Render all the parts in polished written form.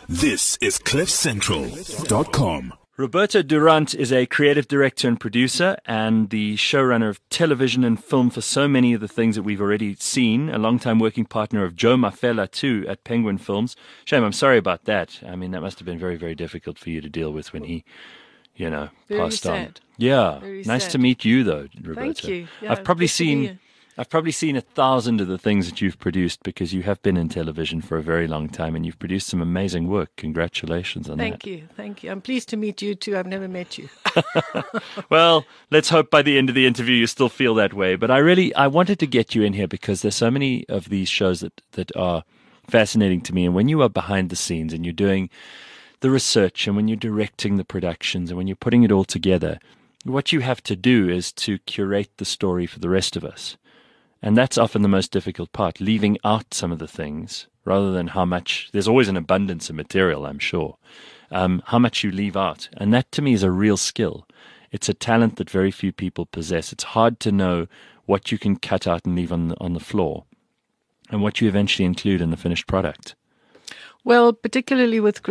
This is CliffCentral.com. Roberto Durant is a creative director and producer and the showrunner of television and film for so many of the things that we've already seen, a long-time working partner of Joe Mafela too at Penguin Films. Shame, I'm sorry about that. I mean, that must have been very, very difficult for you to deal with when he, Very passed sad. on. Yeah. Very Nice sad. to meet you though, Roberto. Thank you. Yeah, I've probably good to be seen here. 1,000 of the things that you've produced because you have been in television for a very long time and you've produced some amazing work. Congratulations on that. Thank you. I'm pleased to meet you too. I've never met you. Well, let's hope by the end of the interview you still feel that way. But I wanted to get you in here because there's so many of these shows that are fascinating to me. And when you are behind the scenes and you're doing the research and when you're directing the productions and when you're putting it all together, what you have to do is to curate the story for the rest of us. And that's often the most difficult part, leaving out some of the things rather than how much. There's always an abundance of material, I'm sure. How much you leave out. And that to me is a real skill. It's a talent that very few people possess. It's hard to know what you can cut out and leave on the floor and what you eventually include in the finished product. Well, particularly with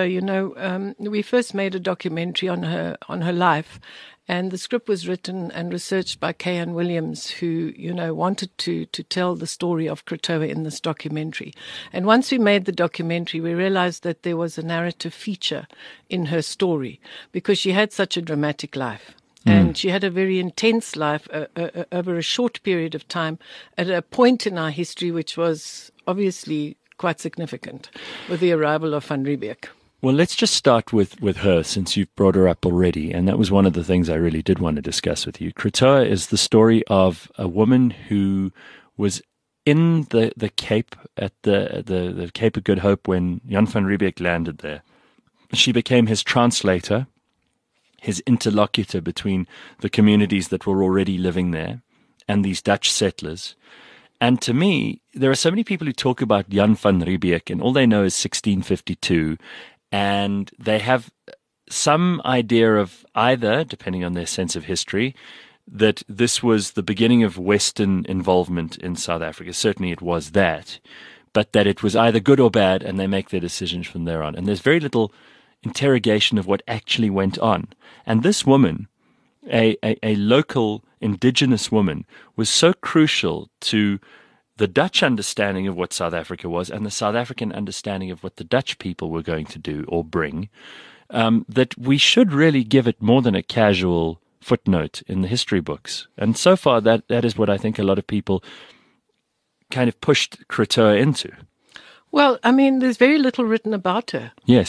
Krotoa, we first made a documentary on her life, and the script was written and researched by Kayan Williams, who wanted to tell the story of Krotoa in this documentary. And once we made the documentary, we realized that there was a narrative feature in her story because she had such a dramatic life. And she had a very intense life over a short period of time at a point in our history which was obviously quite significant with the arrival of Van Riebeeck. Well, let's just start with her since you've brought her up already. And that was one of the things I really did want to discuss with you. Krotoa is the story of a woman who was in the Cape at the Cape of Good Hope when Jan van Riebeeck landed there. She became his translator, his interlocutor between the communities that were already living there and these Dutch settlers. And to me, there are so many people who talk about Jan van Riebeeck and all they know is 1652. And they have some idea of either, depending on their sense of history, that this was the beginning of Western involvement in South Africa. Certainly it was that. But that it was either good or bad and they make their decisions from there on. And there's very little interrogation of what actually went on. And this woman, a local indigenous woman, was so crucial to the Dutch understanding of what South Africa was and the South African understanding of what the Dutch people were going to do or bring, that we should really give it more than a casual footnote in the history books. And so far, that is what I think a lot of people kind of pushed Krotoa into. Well, I mean, there's very little written about her. Yes.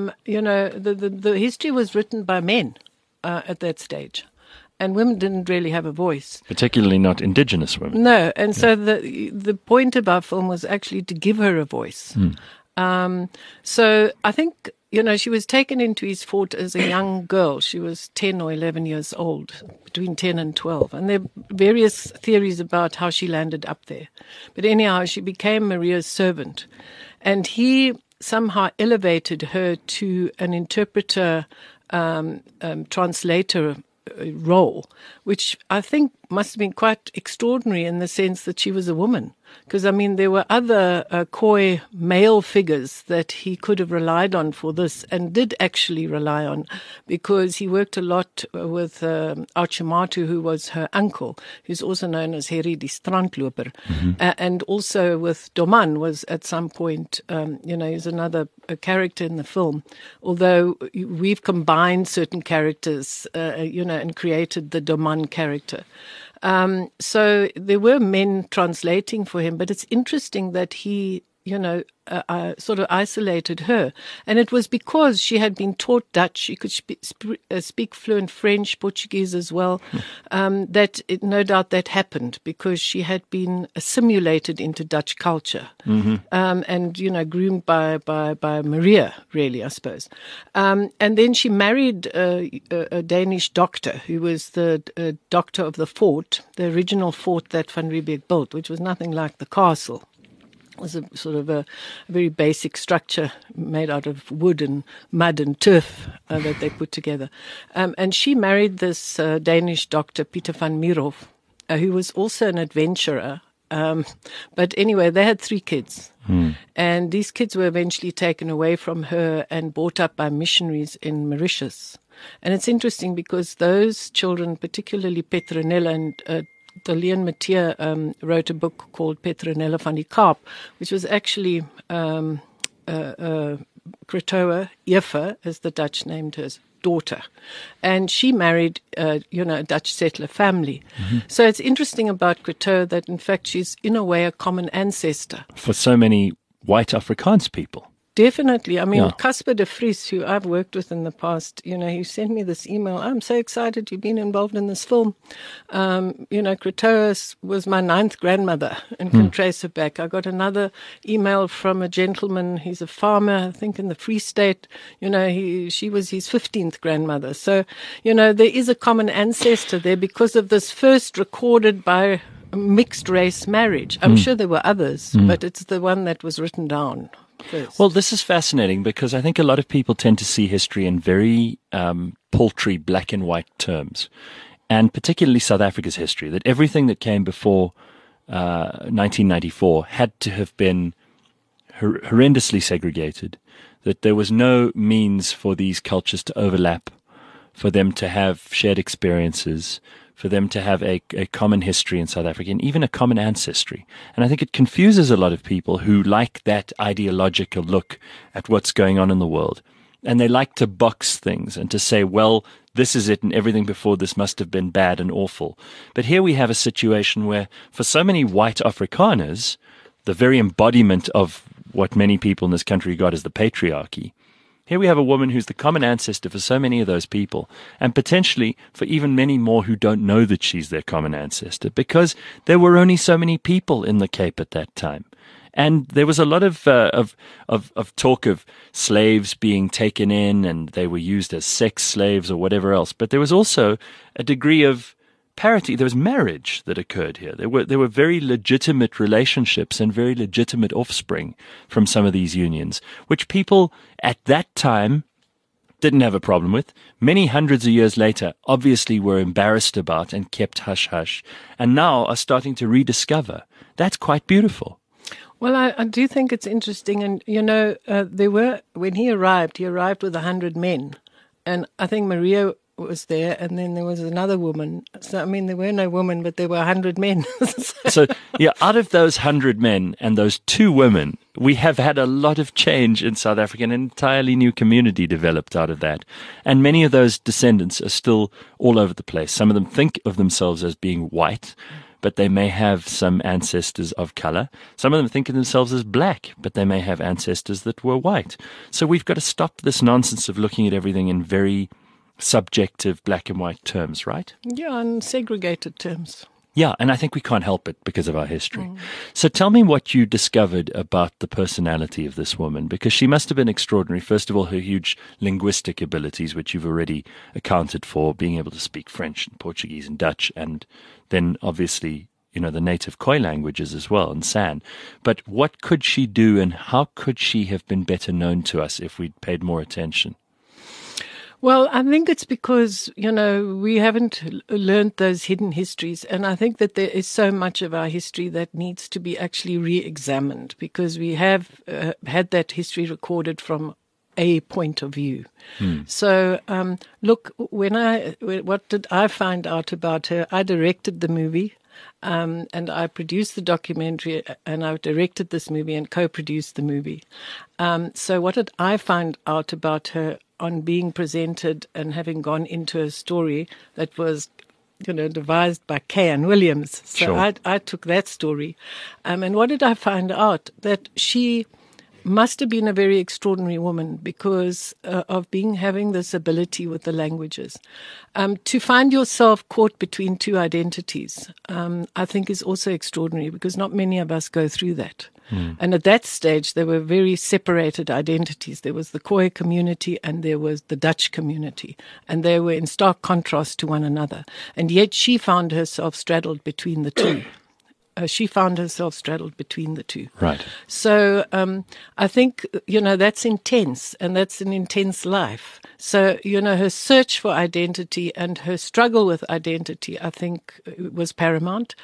The history was written by men at that stage. And women didn't really have a voice. Particularly not indigenous women. No, and so the point of our film was actually to give her a voice. So I think, she was taken into his fort as a young girl. She was 10 or 11 years old, between 10 and 12. And there are various theories about how she landed up there. But anyhow, she became Maria's servant. And he somehow elevated her to an interpreter, translator role, which I think must have been quite extraordinary in the sense that she was a woman. Because, I mean, there were other Khoi male figures that he could have relied on for this and did actually rely on because he worked a lot with Archimatu, who was her uncle, who's also known as Heri die Strandloper, and also with Doman was at some point, he's another character in the film, although we've combined certain characters, and created the Doman character. So there were men translating for him, but it's interesting that he, sort of isolated her. And it was because she had been taught Dutch, she could speak fluent French, Portuguese as well, no doubt that happened because she had been assimilated into Dutch culture and, groomed by Maria, really, I suppose. And then she married a Danish doctor who was the doctor of the fort, the original fort that Van Riebeeck built, which was nothing like the castle. Was a sort of a very basic structure made out of wood and mud and turf that they put together. And she married this Danish doctor, Peter van Mierhof, who was also an adventurer But anyway, they had 3 kids. And these kids were eventually taken away from her and brought up by missionaries in Mauritius. And it's interesting because those children, particularly Petronella and Leon Mathieu wrote a book called Petronella van die Kaap, which was actually Krotoa Eva, as the Dutch named her, daughter. And she married, a Dutch settler family. So it's interesting about Krotoa that, in fact, she's in a way a common ancestor. For so many white Afrikaans people. Definitely. I mean, Yeah. Casper de Vries, who I've worked with in the past, he sent me this email. I'm so excited you've been involved in this film. Krotoa was my 9th grandmother and can trace her back. I got another email from a gentleman. He's a farmer, I think in the Free State. She was his 15th grandmother. So, there is a common ancestor there because of this first recorded by mixed race marriage. I'm sure there were others, but it's the one that was written down first. Well, this is fascinating because I think a lot of people tend to see history in very paltry black and white terms, and particularly South Africa's history, that everything that came before 1994 had to have been horrendously segregated, that there was no means for these cultures to overlap, for them to have shared experiences, for them to have a common history in South Africa and even a common ancestry. And I think it confuses a lot of people who like that ideological look at what's going on in the world. And they like to box things and to say, well, this is it and everything before this must have been bad and awful. But here we have a situation where for so many white Afrikaners, the very embodiment of what many people in this country regard as the patriarchy, here we have a woman who's the common ancestor for so many of those people, and potentially for even many more who don't know that she's their common ancestor, because there were only so many people in the Cape at that time. And there was a lot of talk of slaves being taken in, and they were used as sex slaves or whatever else. But there was also a degree of parity. There was marriage that occurred here. There were very legitimate relationships and very legitimate offspring from some of these unions, which people at that time didn't have a problem with. Many hundreds of years later, obviously were embarrassed about and kept hush-hush, and now are starting to rediscover. That's quite beautiful. Well, I do think it's interesting. And, when he arrived with 100 men. And I think Maria was there, and then there was another woman. So, I mean, there were no women, but there were 100 men. So, out of those 100 men and those 2 women, we have had a lot of change in South Africa, an entirely new community developed out of that. And many of those descendants are still all over the place. Some of them think of themselves as being white, but they may have some ancestors of color. Some of them think of themselves as black, but they may have ancestors that were white. So we've got to stop this nonsense of looking at everything in very subjective black and white terms, right? Yeah, in segregated terms. Yeah, and I think we can't help it because of our history. So tell me what you discovered about the personality of this woman, because she must have been extraordinary. First of all, her huge linguistic abilities, which you've already accounted for, being able to speak French and Portuguese and Dutch, and then obviously, the native Khoi languages as well, and San. But what could she do, and how could she have been better known to us if we'd paid more attention? Well, I think it's because, we haven't learned those hidden histories. And I think that there is so much of our history that needs to be actually re-examined, because we have had that history recorded from a point of view. So, look, what did I find out about her? I directed the movie. And I produced the documentary, and I directed this movie and co-produced the movie. So what did I find out about her on being presented and having gone into a story that was, devised by K.N. Williams? So Sure. I took that story. And what did I find out? That she must have been a very extraordinary woman because of having this ability with the languages. To find yourself caught between 2 identities, I think is also extraordinary, because not many of us go through that. And at that stage, there were very separated identities. There was the Khoi community and there was the Dutch community, and they were in stark contrast to one another. And yet she found herself straddled between the 2. Right. So I think, that's intense, and that's an intense life. So, her search for identity and her struggle with identity, I think, was paramount.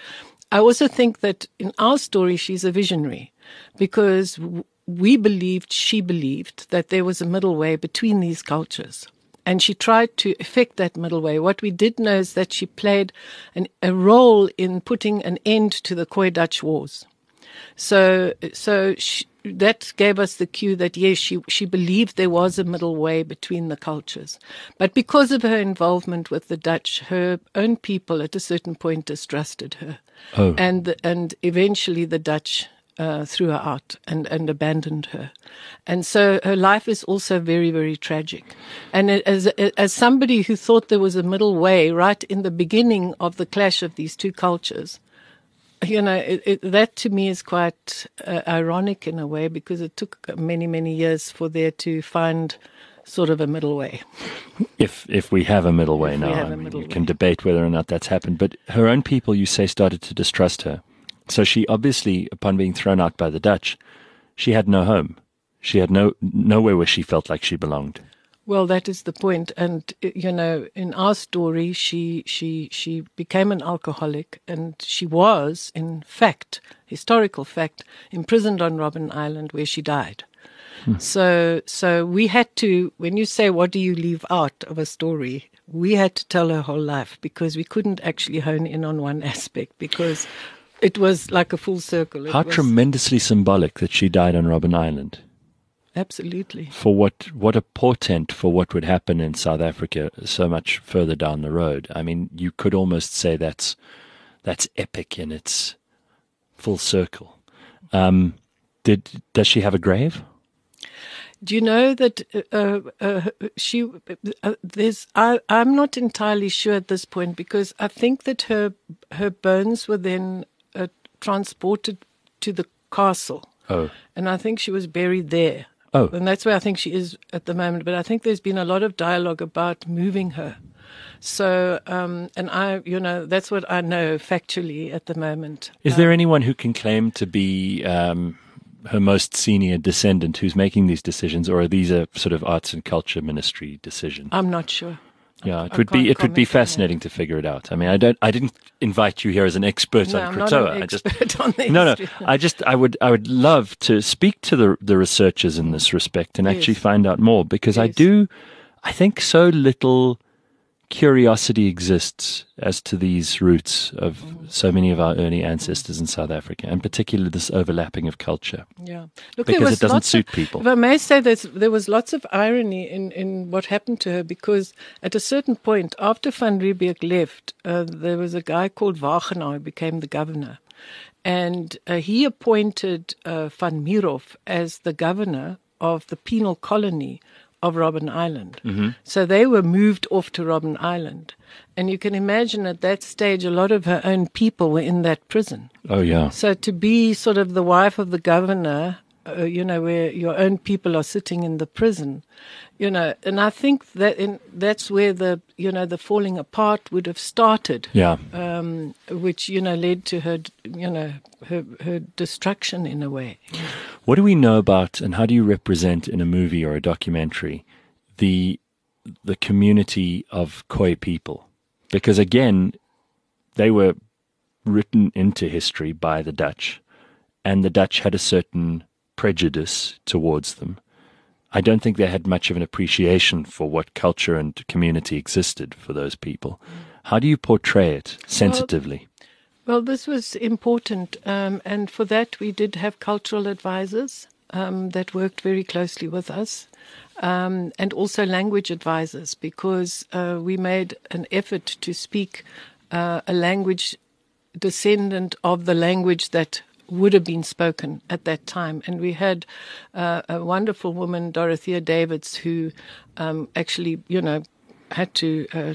I also think that in our story, she's a visionary because she believed that there was a middle way between these cultures. And she tried to effect that middle way. What we did know is that she played a role in putting an end to the Khoi-Dutch Wars. So that gave us the cue that, yes, she believed there was a middle way between the cultures. But because of her involvement with the Dutch, her own people at a certain point distrusted her. Oh. And eventually the Dutch threw her out and abandoned her. And so her life is also very, very tragic. And as somebody who thought there was a middle way right in the beginning of the clash of these two cultures, that to me is quite ironic in a way, because it took many, many years for there to find sort of a middle way. If we have a middle way now, you can debate whether or not that's happened. But her own people, you say, started to distrust her. So she obviously, upon being thrown out by the Dutch, she had no home. She had nowhere where she felt like she belonged. Well, that is the point. And, in our story, she became an alcoholic, and she was, in fact, historical fact, imprisoned on Robben Island, where she died. So we had to, when you say, what do you leave out of a story, we had to tell her whole life, because we couldn't actually hone in on one aspect, because it was like a full circle. How tremendously symbolic that she died on Robben Island. Absolutely. For what a portent for what would happen in South Africa so much further down the road. I mean, you could almost say that's epic in its full circle. Does she have a grave? Do you know that I'm not entirely sure at this point, because I think that her bones were then transported to the castle. Oh. And I think she was buried there. Oh. And that's where I think she is at the moment. But I think there's been a lot of dialogue about moving her. So, and that's what I know factually at the moment. Is there anyone who can claim to be her most senior descendant who's making these decisions, or are these a sort of arts and culture ministry decision? I'm not sure. Yeah, it would be fascinating to figure it out. I mean, I didn't invite you here as an expert on Krotoa. I'm not an expert on the history. I would love to speak to the researchers in this respect and actually find out more, because I think so little curiosity exists as to these roots of so many of our early ancestors in South Africa, and particularly this overlapping of culture. Yeah, look, because it doesn't suit people. If I may say, there was lots of irony in what happened to her, because at a certain point, after Van Riebeeck left, there was a guy called Wagenaar who became the governor, and he appointed Van Mierhof as the governor of the penal colony of Robben Island. Mm-hmm. So they were moved off to Robben Island. And you can imagine at that stage, a lot of her own people were in that prison. Oh, yeah. So to be sort of the wife of the governor, where your own people are sitting in the prison, and I think that's where the falling apart would have started. Yeah. Which, led to her, her destruction in a way. What do we know about, and how do you represent in a movie or a documentary, the community of Khoi people? Because again, they were written into history by the Dutch, and the Dutch had a certain prejudice towards them. I don't think they had much of an appreciation for what culture and community existed for those people. How do you portray it sensitively? Well, this was important, and for that we did have cultural advisors that worked very closely with us, and also language advisors, because we made an effort to speak a language descendant of the language that would have been spoken at that time. And we had a wonderful woman, Dorothea Davids, who actually, had to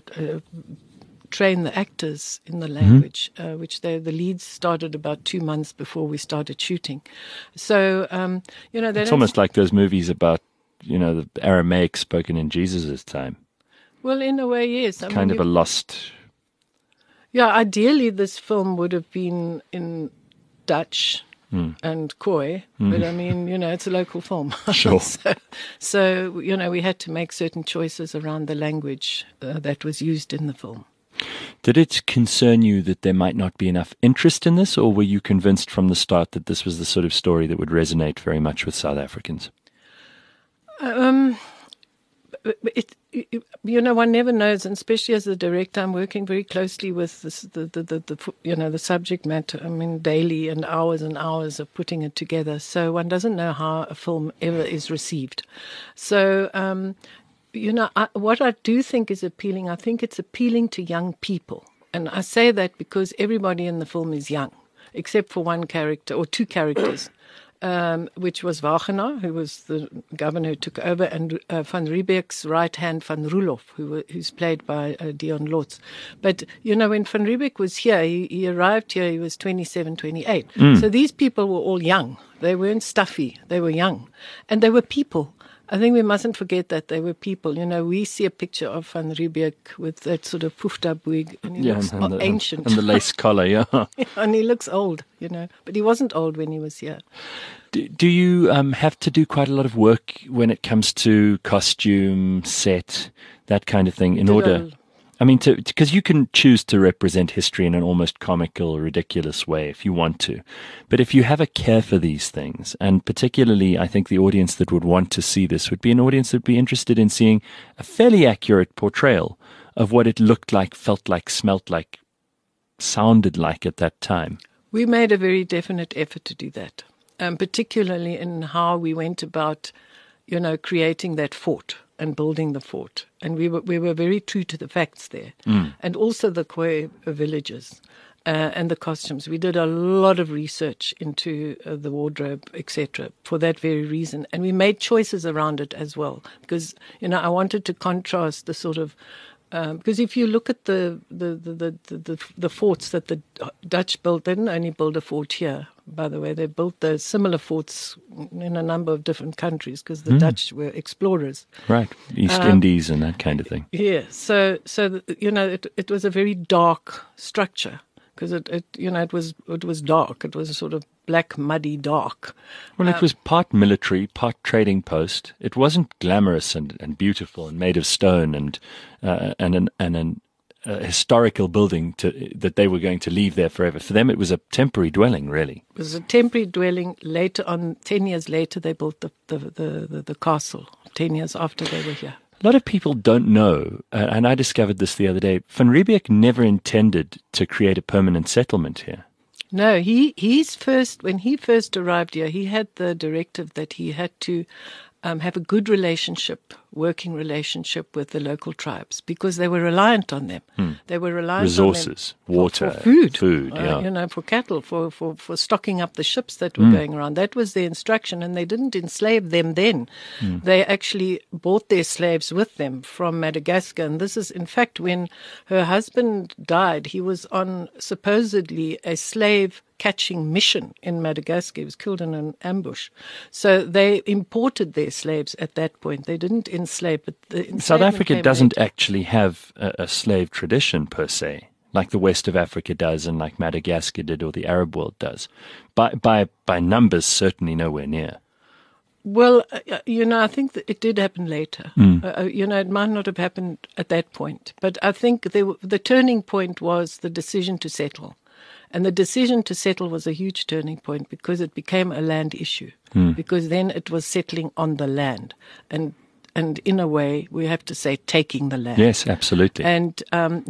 train the actors in the language, which the leads started about 2 months before we started shooting. So, it's almost like those movies about, the Aramaic spoken in Jesus' time. Well, in a way, yes. Kind of a lost... Yeah, ideally this film would have been in Dutch and Khoi, but I mean, it's a local film. Sure. so, we had to make certain choices around the language that was used in the film. Did it concern you that there might not be enough interest in this, or were you convinced from the start that this was the sort of story that would resonate very much with South Africans? One never knows, and especially as the director, I'm working very closely with the subject matter. I mean, daily and hours of putting it together. So one doesn't know how a film ever is received. So, what I do think is appealing, I think it's appealing to young people. And I say that because everybody in the film is young, except for one character or two characters. Which was Wagenaar, who was the governor who took over, and Van Riebeck's right hand, Van Roelof, who's played by Dion Lotz. But, when Van Riebeck was here, he arrived here, he was 27, 28. So these people were all young. They weren't stuffy. They were young. And they were people. I think we mustn't forget that they were people. We see a picture of Van Riebeck with that sort of poofed up wig, and he looks ancient. And the lace collar, yeah. And he looks old, but he wasn't old when he was here. Do you have to do quite a lot of work when it comes to costume, set, that kind of thing in order? I mean, because you can choose to represent history in an almost comical, ridiculous way if you want to. But if you have a care for these things, and particularly I think the audience that would want to see this would be an audience that would be interested in seeing a fairly accurate portrayal of what it looked like, felt like, smelt like, sounded like at that time. We made a very definite effort to do that, particularly in how we went about, creating that fort and building the fort. And we were very true to the facts there. And also the Khoi villages and the costumes. We did a lot of research into the wardrobe, etc., for that very reason. And we made choices around it as well. Because, I wanted to contrast the sort of because if you look at the forts that the Dutch built, they didn't only build a fort here, by the way. They built the similar forts in a number of different countries because the Dutch were explorers. Right, East Indies and that kind of thing. Yeah, so it was a very dark structure because it was dark. It was sort of black, muddy, dark. Well, it was part military, part trading post. It wasn't glamorous and beautiful and made of stone and an historical building that they were going to leave there forever. For them, it was a temporary dwelling, really. It was a temporary dwelling. Later on, 10 years later, they built the castle, 10 years after they were here. A lot of people don't know, and I discovered this the other day, Van Riebeck never intended to create a permanent settlement here. No, when he first arrived here, he had the directive that he had to have a good working relationship with the local tribes because they were reliant on them. They were reliant resources, on them water, for food, yeah. For cattle, for stocking up the ships that were going around. That was their instruction, and they didn't enslave them then. They actually bought their slaves with them from Madagascar, and this is, in fact, when her husband died, he was on supposedly a slave catching mission in Madagascar. He was killed in an ambush. So they imported their slaves at that point. They didn't enslave, but South Africa doesn't actually have a slave tradition per se, like the west of Africa does and like Madagascar did or the Arab world does. By numbers, certainly nowhere near. Well, I think that it did happen later. It might not have happened at that point. But I think the turning point was the decision to settle. And the decision to settle was a huge turning point because it became a land issue. Because then it was settling on the land. And in a way, we have to say taking the land. Yes, absolutely. And,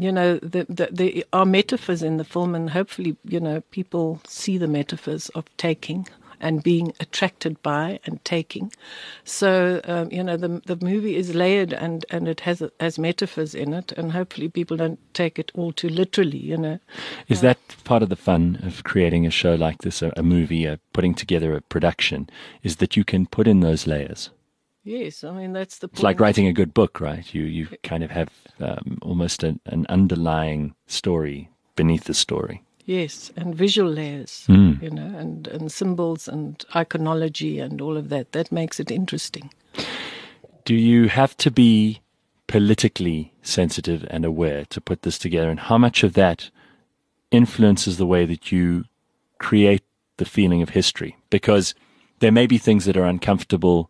there are metaphors in the film, and hopefully, people see the metaphors of taking and being attracted by and taking. So, the movie is layered and it has metaphors in it, and hopefully people don't take it all too literally, Is that part of the fun of creating a show like this, a movie, putting together a production, is that you can put in those layers? Yes, I mean, that's the point. It's like writing a good book, right? You kind of have almost an underlying story beneath the story. Yes, and visual layers, and symbols and iconology and all of that. That makes it interesting. Do you have to be politically sensitive and aware to put this together? And how much of that influences the way that you create the feeling of history? Because there may be things that are uncomfortable,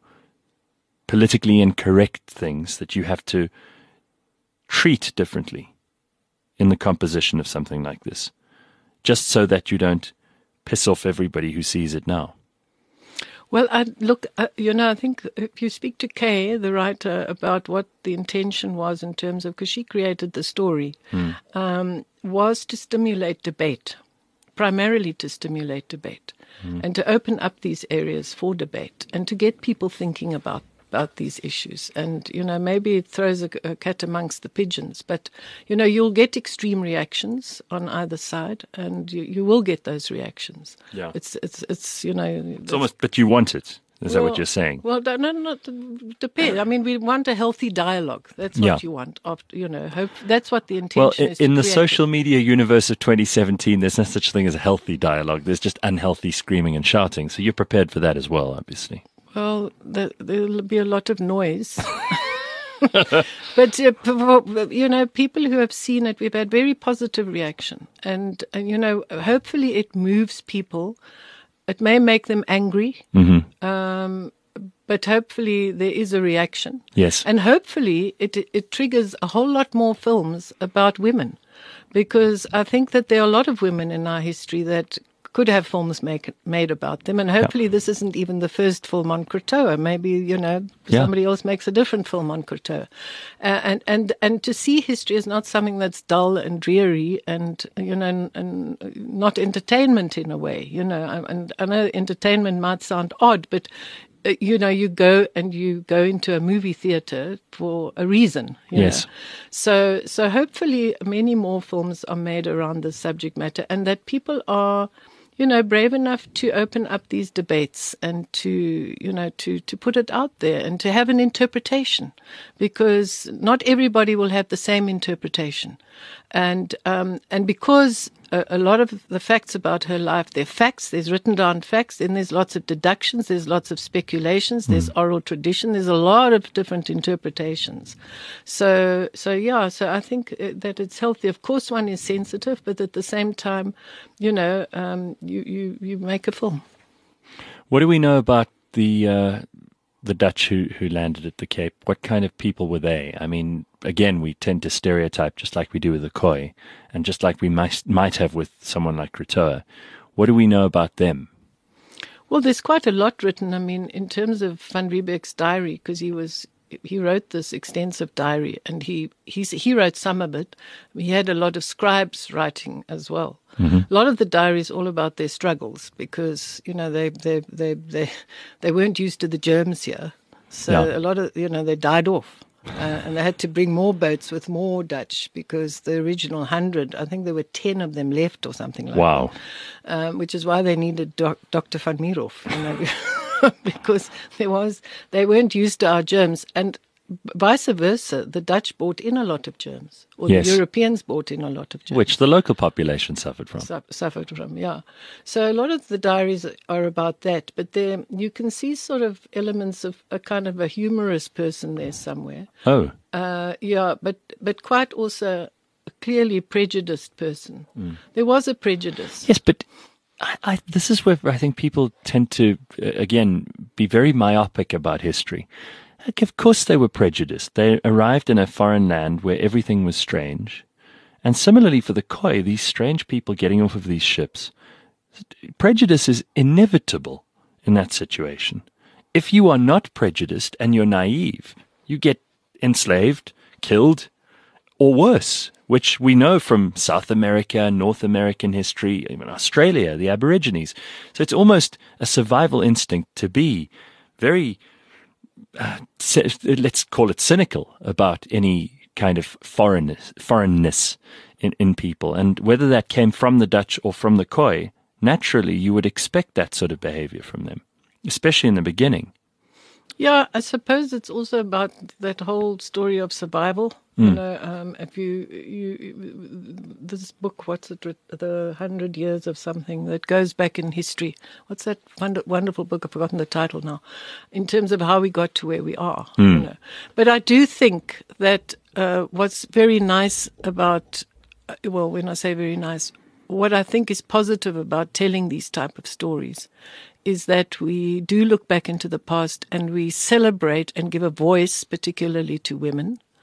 politically incorrect things that you have to treat differently. in the composition of something like this, just so that you don't piss off everybody who sees it now? Well, I think if you speak to Kay, the writer, about what the intention was in terms of, because she created the story, was to stimulate debate, primarily to stimulate debate, and to open up these areas for debate and to get people thinking about these issues. And, maybe it throws a cat amongst the pigeons, but, you'll get extreme reactions on either side, and you will get those reactions. Yeah. It's almost, but you want it. Is that what you're saying? Well, no, depends. I mean, we want a healthy dialogue. That's what you want. Hope that's what the intention is. In the social media universe of 2017, there's no such thing as a healthy dialogue. There's just unhealthy screaming and shouting. So you're prepared for that as well, obviously. Well, there'll be a lot of noise. But, people who have seen it, we've had very positive reaction. And hopefully it moves people. It may make them angry, but hopefully there is a reaction. Yes. And hopefully it triggers a whole lot more films about women, because I think that there are a lot of women in our history that could have films made about them. And hopefully this isn't even the first film on Krotoa. Maybe, somebody else makes a different film on Krotoa. And to see history is not something that's dull and dreary and, and not entertainment in a way, and I know entertainment might sound odd, but you go into a movie theater for a reason. Yes. So hopefully many more films are made around this subject matter, and that people are, brave enough to open up these debates and to put it out there and to have an interpretation, because not everybody will have the same interpretation. And because a lot of the facts about her life, they're facts, there's written down facts, then there's lots of deductions, there's lots of speculations, there's oral tradition, there's a lot of different interpretations. So I think that it's healthy. Of course, one is sensitive, but at the same time, you make a film. What do we know about the Dutch who landed at the Cape? What kind of people were they? I mean, again, we tend to stereotype just like we do with the Khoi, and just like we might have with someone like Krotoa. What do we know about them? Well, there's quite a lot written. I mean, in terms of Van Riebeck's diary, because he wrote this extensive diary, and he wrote some of it. He had a lot of scribes writing as well. Mm-hmm. A lot of the diary is all about their struggles, because they weren't used to the germs here, so a lot of they died off. And they had to bring more boats with more Dutch, because the original 100, I think there were 10 of them left or something like that. Which is why they needed Dr. van Mierhoff, because they weren't used to our germs. And vice versa, the Dutch brought in a lot of germs, or the Europeans brought in a lot of germs. Which the local population suffered from. So a lot of the diaries are about that, but there you can see sort of elements of a kind of a humorous person there somewhere. Oh. But quite also a clearly prejudiced person. There was a prejudice. Yes, but this is where I think people tend to, again, be very myopic about history. Like, of course they were prejudiced. They arrived in a foreign land where everything was strange. And similarly for the Khoi, these strange people getting off of these ships, prejudice is inevitable in that situation. If you are not prejudiced and you're naive, you get enslaved, killed, or worse, which we know from South America, North American history, even Australia, the Aborigines. So it's almost a survival instinct to be very... let's call it cynical about any kind of foreignness in people. And whether that came from the Dutch or from the Khoi, naturally you would expect that sort of behavior from them, especially in the beginning. Yeah, I suppose it's also about that whole story of survival. If this book, what's it, The 100 Years of something, that goes back in history. What's that wonderful book? I've forgotten the title now. In terms of how we got to where we are. But I do think that what's very nice about, when I say very nice, what I think is positive about telling these type of stories is that we do look back into the past and we celebrate and give a voice, particularly to women,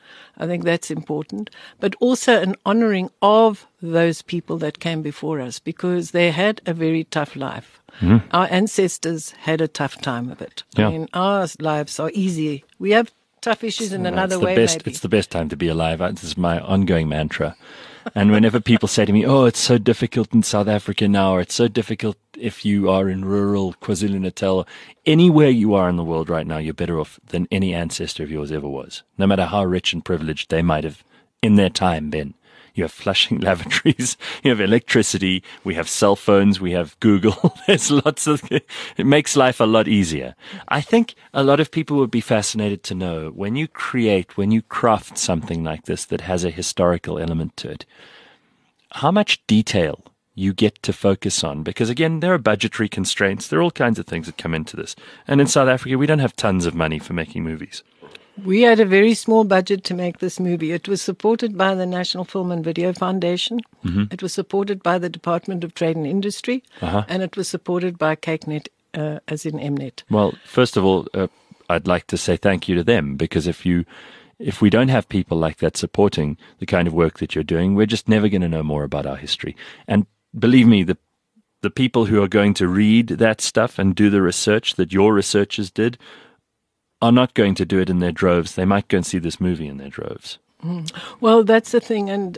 I think that's important. But also an honoring of those people that came before us, because they had a very tough life. Our ancestors had a tough time of it. Yeah. I mean, our lives are easy. We have tough issues in another It's the way, best, maybe. It's the best time to be alive. This is my ongoing mantra. And whenever people say to me, oh, it's so difficult in South Africa now, or it's so difficult if you are in rural KwaZulu-Natal, anywhere you are in the world right now, you're better off than any ancestor of yours ever was, no matter how rich and privileged they might have in their time been. You have flushing lavatories, you have electricity, we have cell phones, we have Google. There's lots of, it makes life a lot easier. I think a lot of people would be fascinated to know when you craft something like this that has a historical element to it, how much detail you get to focus on. Because again, there are budgetary constraints. There are all kinds of things that come into this. And in South Africa, we don't have tons of money for making movies. We had a very small budget to make this movie. It was supported by the National Film and Video Foundation. It was supported by the Department of Trade and Industry. And it was supported by CakeNet, as in Mnet. Well, first of all, I'd like to say thank you to them, because if we don't have people like that supporting the kind of work that you're doing, we're just never going to know more about our history. And believe me, the people who are going to read that stuff and do the research that your researchers did are not going to do it in their droves. They might go and see this movie in their droves. Well, that's the thing, and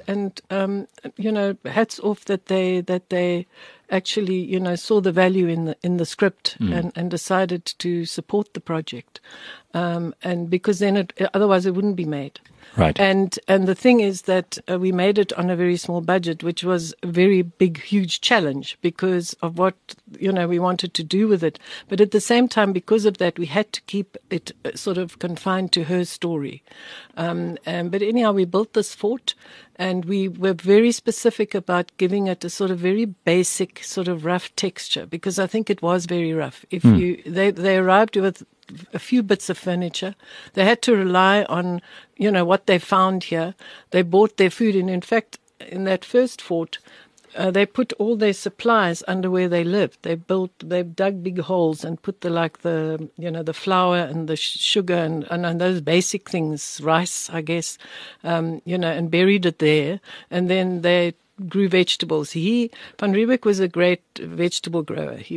hats off that they actually saw the value in the script and decided to support the project, and because then otherwise it wouldn't be made. Right. And the thing is that we made it on a very small budget, which was a very big, huge challenge because of what we wanted to do with it. But at the same time, because of that, we had to keep it sort of confined to her story. But anyhow, we built this fort, and we were very specific about giving it a sort of very basic, sort of rough texture, because I think it was very rough. They arrived with a few bits of furniture. They had to rely on, what they found here. They bought their food, and in fact, in that first fort, they put all their supplies under where they lived. They dug big holes and put the flour and the sugar and those basic things, rice, I guess, and buried it there. And then they grew vegetables. Van Riebeeck was a great vegetable grower. He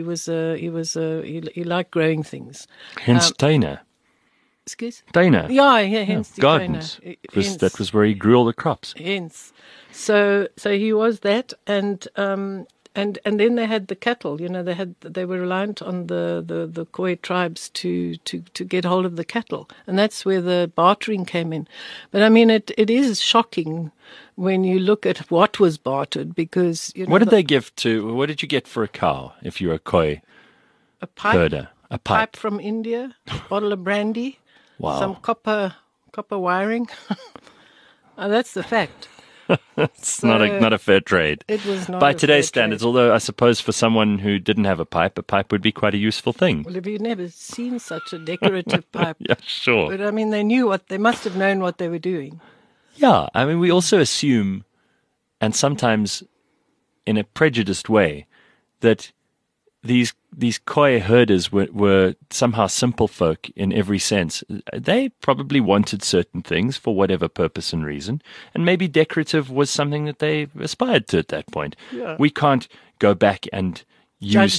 liked growing things. Hence Tuine. Excuse? Tuine. Yeah, hence the gardens. Tuine. That was where he grew all the crops. Hence. So he was that, and then they had the cattle. They were reliant on the Khoi tribes to get hold of the cattle, and that's where the bartering came in. But I mean, it is shocking when you look at what was bartered, because what did what did you get for a cow if you were a Khoi herder? A pipe from India, a bottle of brandy, wow. Some copper wiring. That's the fact. It's not a fair trade. It was not by a today's fair standards, trade. although I suppose for someone who didn't have a pipe would be quite a useful thing. Well, have you never seen such a decorative pipe? Yeah, sure. But I mean, they must have known what they were doing. Yeah, I mean, we also assume, and sometimes in a prejudiced way, that these Khoi herders were somehow simple folk in every sense. They probably wanted certain things for whatever purpose and reason, and maybe decorative was something that they aspired to at that point. Yeah. We can't go back and use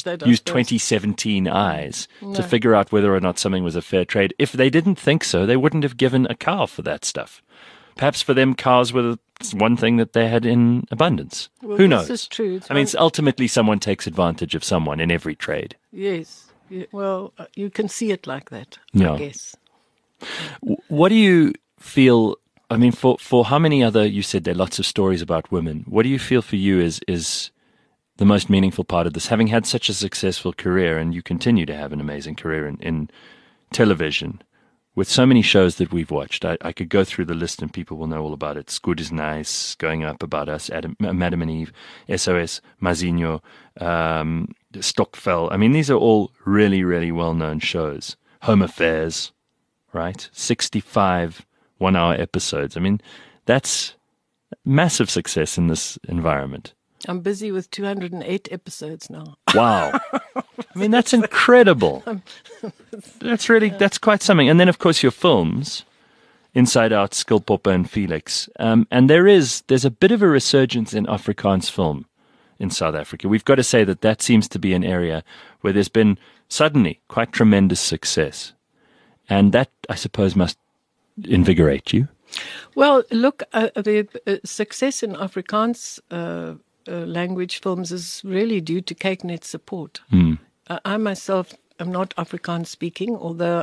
2017 eyes to figure out whether or not something was a fair trade. If they didn't think so, they wouldn't have given a cow for that stuff. Perhaps for them, cows were one thing that they had in abundance. Well, Who knows? This is true. Ultimately someone takes advantage of someone in every trade. Yes. Yeah, well, you can see it like that, Yeah. I guess. What do you feel, I mean, for how many other, you said there are lots of stories about women, what do you feel for you is the most meaningful part of this? Having had such a successful career, and you continue to have an amazing career in television, with so many shows that we've watched, I could go through the list and people will know all about it. Good is Nice, Going Up, About Us, Madam and Eve, SOS, Mazinho, Stokvel. I mean, these are all really, really well-known shows. Home Affairs, right? 65 one-hour episodes. I mean, that's massive success in this environment. I'm busy with 208 episodes now. Wow. I mean, that's incredible. That's quite something. And then, of course, your films. Inside Out, Skilpopper and Felix. And there's a bit of a resurgence in Afrikaans film in South Africa. We've got to say that seems to be an area where there's been suddenly quite tremendous success. And that, I suppose, must invigorate you. Well, look, the success in Afrikaans language films is really due to Kyknet's support. I myself am not Afrikaans speaking, although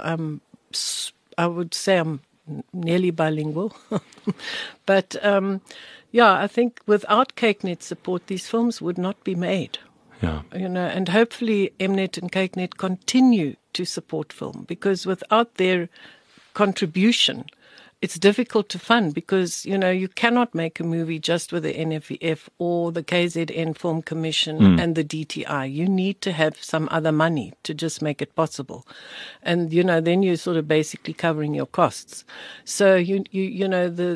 I would say I'm nearly bilingual. But I think without Kyknet's support, these films would not be made. Yeah. And hopefully Mnet and Kyknet continue to support film, because without their contribution, it's difficult to fund, because, you cannot make a movie just with the NFVF or the KZN Film Commission and the DTI. You need to have some other money to just make it possible. And, then you're sort of basically covering your costs. So, the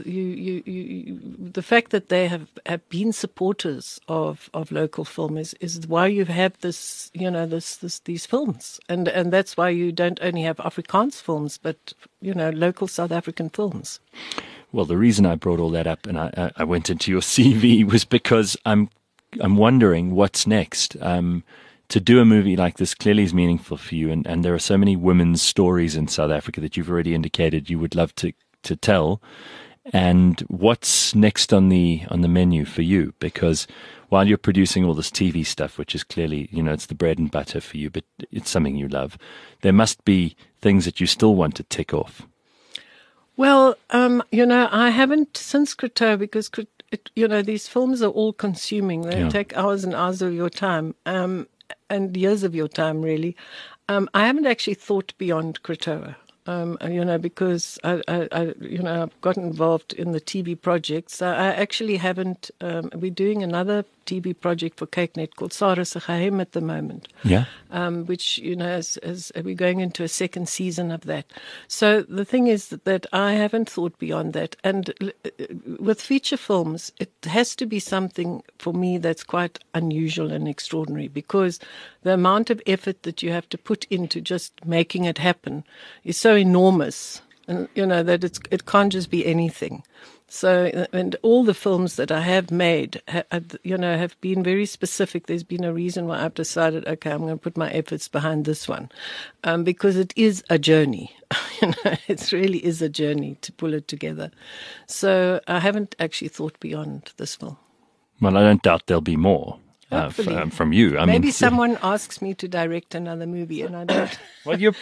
fact that they have been supporters of local film is why you have this, these films. And that's why you don't only have Afrikaans films, but, local South African films. Well, the reason I brought all that up and I went into your CV was because I'm wondering what's next. To do a movie like this clearly is meaningful for you, and there are so many women's stories in South Africa that you've already indicated you would love to tell. And what's next on the menu for you? Because while you're producing all this TV stuff, which is clearly, it's the bread and butter for you, but it's something you love, there must be things that you still want to tick off. Well, I haven't since Croteau, because, these films are all consuming. They take hours and hours of your time, and years of your time, really. I haven't actually thought beyond Croteau. Because I've gotten involved in the TV projects. I actually haven't. We're doing another TV project for Kyknet called Sarah se Geheim at the moment. Yeah. Which as we're going into a second season of that. So the thing is that I haven't thought beyond that. And with feature films, it has to be something for me that's quite unusual and extraordinary, because the amount of effort that you have to put into just making it happen is so enormous, and that it can't just be anything. So, and all the films that I have made, have been very specific. There's been a reason why I've decided, okay, I'm going to put my efforts behind this one, because it is a journey. It really is a journey to pull it together. So I haven't actually thought beyond this film. Well, I don't doubt there'll be more. From you. Maybe someone asks me to direct another movie, and I don't. Well, you're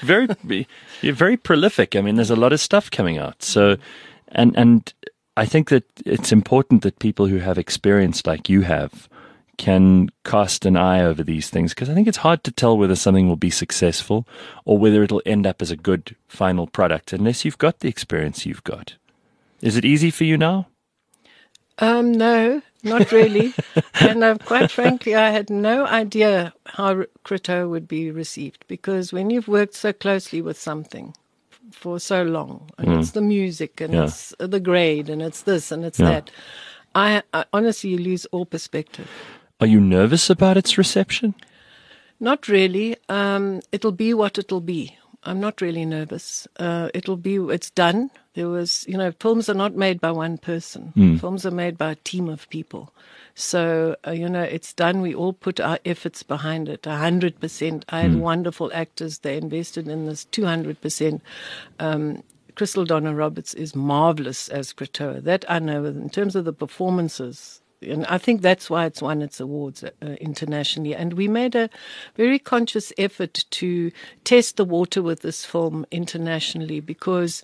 very prolific. I mean, there's a lot of stuff coming out. So, and I think that it's important that people who have experience like you have can cast an eye over these things, because I think it's hard to tell whether something will be successful or whether it'll end up as a good final product unless you've got the experience you've got. Is it easy for you now? No, not really. And quite frankly, I had no idea how Croteau would be received, because when you've worked so closely with something for so long, and it's the music, and it's the grade, and it's this, and it's that, I honestly lose all perspective. Are you nervous about its reception? Not really. It'll be what it'll be. I'm not really nervous. It's done. There was, films are not made by one person. Films are made by a team of people. So, it's done. We all put our efforts behind it, 100%. I had wonderful actors. They invested in this 200%. Crystal Donna Roberts is marvelous as Croteau. That I know. In terms of the performances, and I think that's why it's won its awards internationally. And we made a very conscious effort to test the water with this film internationally, because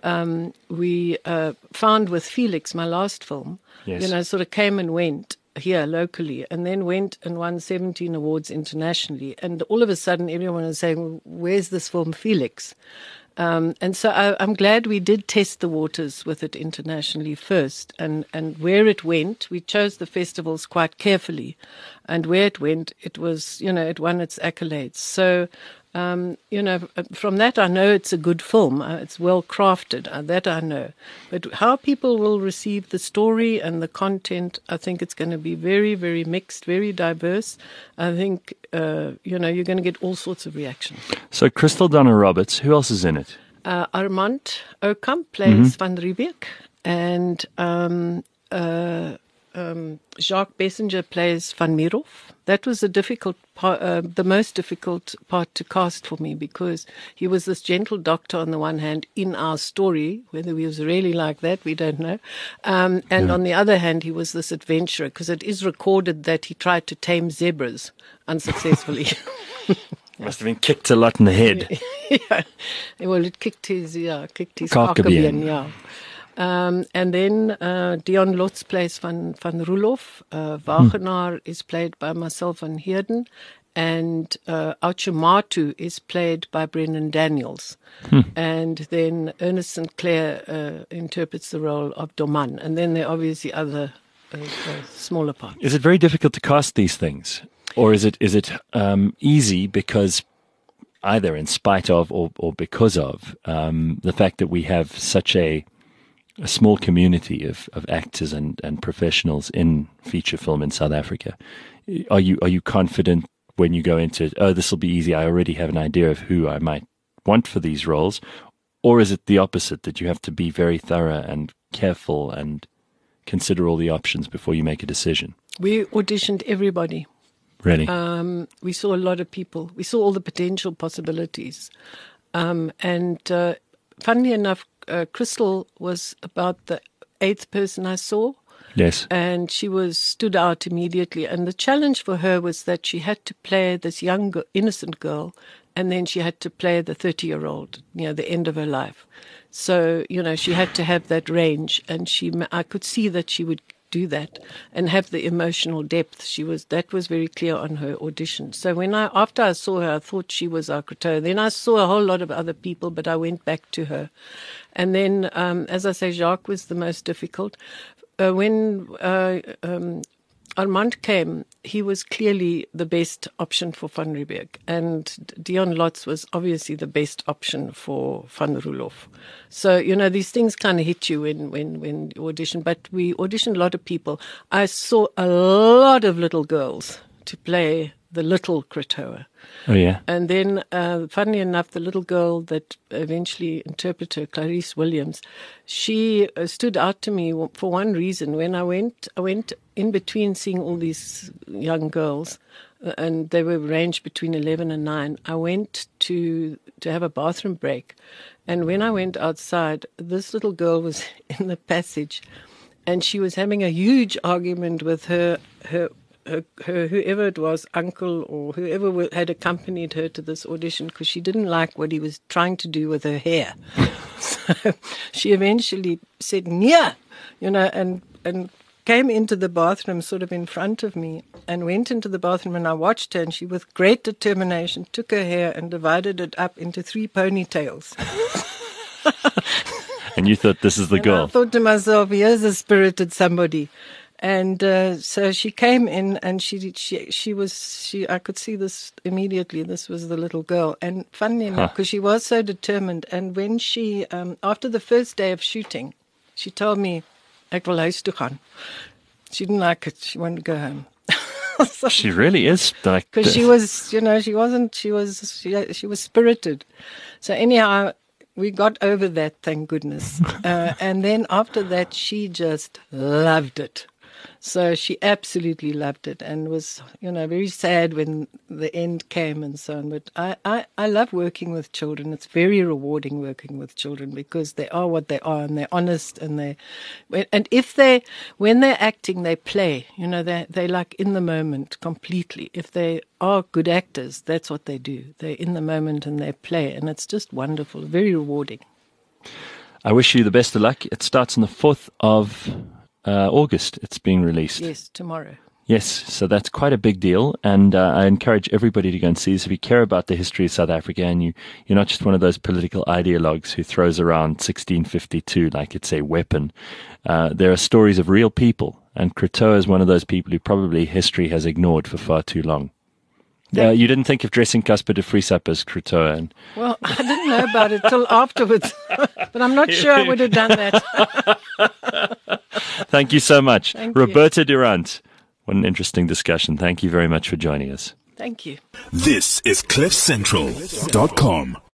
we found with Felix, my last film, sort of came and went here locally, and then went and won 17 awards internationally. And all of a sudden, everyone was saying, well, where's this film Felix? And so I'm glad we did test the waters with it internationally first, and where it went, we chose the festivals quite carefully, and where it went, it was, it won its accolades. So, from that I know it's a good film. It's well crafted. That I know. But how people will receive the story and the content, I think it's going to be very, very mixed, very diverse. I think, you're going to get all sorts of reactions. So Crystal Donna Roberts, who else is in it? Armand Oukamp plays Van Riebeeck, and Jacques Bessinger plays Van Mierhof. That was the difficult part, the most difficult part to cast for me, because he was this gentle doctor on the one hand in our story. Whether he was really like that, we don't know. And on the other hand, he was this adventurer, because it is recorded that he tried to tame zebras unsuccessfully. Must have been kicked a lot in the head. Yeah. Well, it kicked his kakebeen, yeah. And then Dion Lotz plays Van Roelof. Wagenaar is played by Marcel van Heerden. And Auchimatu is played by Brendan Daniels. And then Ernest St. Clair interprets the role of Doman. And then there are obviously other smaller parts. Is it very difficult to cast these things? Or is it easy because either in spite of or because of the fact that we have such a small community of actors and professionals in feature film in South Africa? Are you confident when you go into, this will be easy, I already have an idea of who I might want for these roles? Or is it the opposite, that you have to be very thorough and careful and consider all the options before you make a decision? We auditioned everybody. Really? We saw a lot of people. We saw all the potential possibilities. And funnily enough, Crystal was about the 8th person I saw. Yes. And she stood out immediately. And the challenge for her was that she had to play this young, innocent girl, and then she had to play the 30-year-old, the end of her life. So, she had to have that range. And I could see that she would do that and have the emotional depth. That was very clear on her audition. So after I saw her, I thought she was our Croteau. Then I saw a whole lot of other people, but I went back to her. And then, as I say, Jacques was the most difficult. When Armand came, he was clearly the best option for Van Riebeeck, and Dion Lotz was obviously the best option for Van Roelof. So, these things kind of hit you when you audition, but we auditioned a lot of people. I saw a lot of little girls to play the little Croteau. Oh, yeah. And then, funnily enough, the little girl that eventually interpreted her, Clarice Williams, she stood out to me for one reason. When I went in between seeing all these young girls, and they were ranged between 11 and 9, I went to have a bathroom break. And when I went outside, this little girl was in the passage, and she was having a huge argument with her whoever it was, uncle or whoever had accompanied her to this audition, because she didn't like what he was trying to do with her hair. So she eventually said, "Nya," and came into the bathroom sort of in front of me, and went into the bathroom, and I watched her, and she, with great determination, took her hair and divided it up into 3 ponytails. And you thought, this is the girl. I thought to myself, here's a spirited somebody. And so she came in, and I could see this immediately. This was the little girl. And funnily enough, because she was so determined, and when she, after the first day of shooting, she told me, "Ek wil huis toe gaan." She didn't like it. She wanted to go home. So, she really is like, because she was, she was spirited. So anyhow, we got over that, thank goodness. And then after that, she just loved it. So she absolutely loved it, and was, very sad when the end came and so on. But I love working with children. It's very rewarding working with children, because they are what they are, and they're honest, and when they're acting, they play. They like in the moment completely. If they are good actors, that's what they do. They're in the moment and they play, and it's just wonderful, very rewarding. I wish you the best of luck. It starts on the 4th of August. It's being released. Yes, tomorrow. Yes, so that's quite a big deal, and I encourage everybody to go and see this. If you care about the history of South Africa, and you're not just one of those political ideologues who throws around 1652 like it's a weapon, there are stories of real people, and Croteau is one of those people who probably history has ignored for far too long. You didn't think of dressing Casper de Vries up as Croteau? Well, I didn't know about it till afterwards, but I'm not sure I would have done that. Thank you so much. Thank Roberta Durant. What an interesting discussion. Thank you very much for joining us. Thank you. This is CliffCentral.com.